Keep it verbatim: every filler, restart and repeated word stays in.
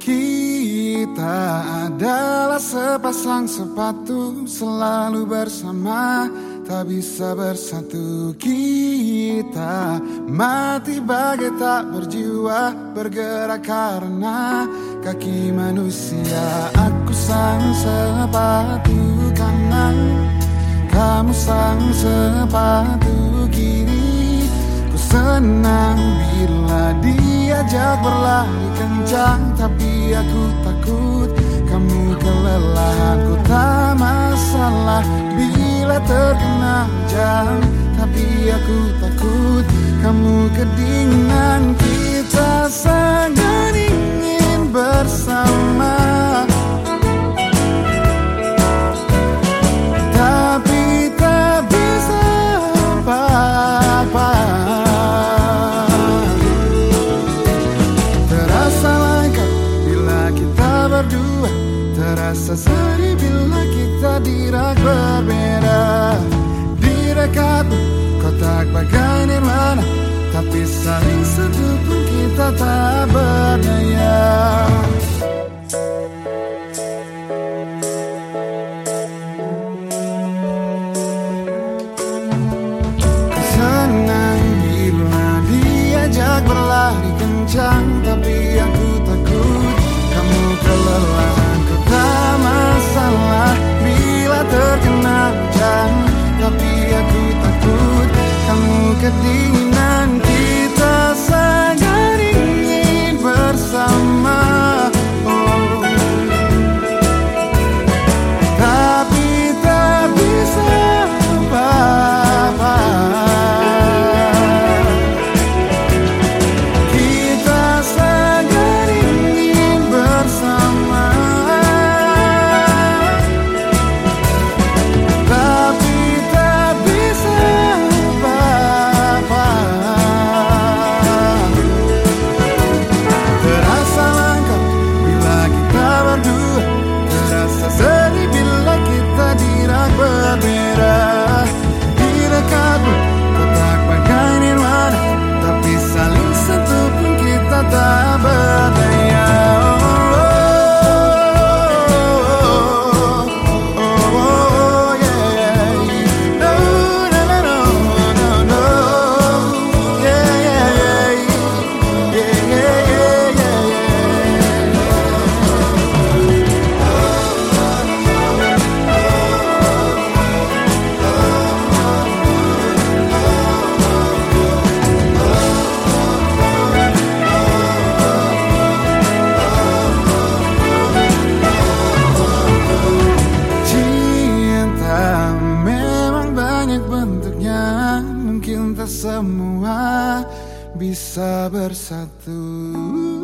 Kita adalah sepasang sepatu, selalu bersama, tak bisa bersatu. Kita mati bagai tak berjiwa, bergerak karena kaki manusia. Aku sang sepatu kanan, kamu sang sepatu kiri. Ku senang bila diajak berlari kencang, tapi aku takut kamu kelelahan. Ku tak masalah bila terkena hujan, tapi aku takut kamu kedinginan. Kita sangat ingin bersama, tapi tak bisa apa-apa. Terasa lengkap bila kita berdua, terasa sedih bila kita dirak berbeda. Di dekatmu kotak bagai nirwana, tapi saling satu pun kita tak berdaya. Senang bila diajak berlari kencang, tapi aku takut kamu kelelahan. Ku tak masalah bila terkena hujan, tapi aku takut kamu kedinginan. Kita sangat ingin bersama, oh, tapi tak bisa apa-apa. Kita sangat ingin bersama, tapi tak bisa apa-apa. Terasa lengkap bila kita berdua, terasa sedih bila kita dirak berbeda. Di dekatmu kotak bagai nirwana, tapi saling satu pun kita tak berdaya. Oh, oh, oh, yeah. No, no, no, no, no, no. Yeah, yeah, yeah. Yeah, yeah, yeah, yeah, Cinta memang banyak bentuknya, mungkin tak semua bisa bersatu.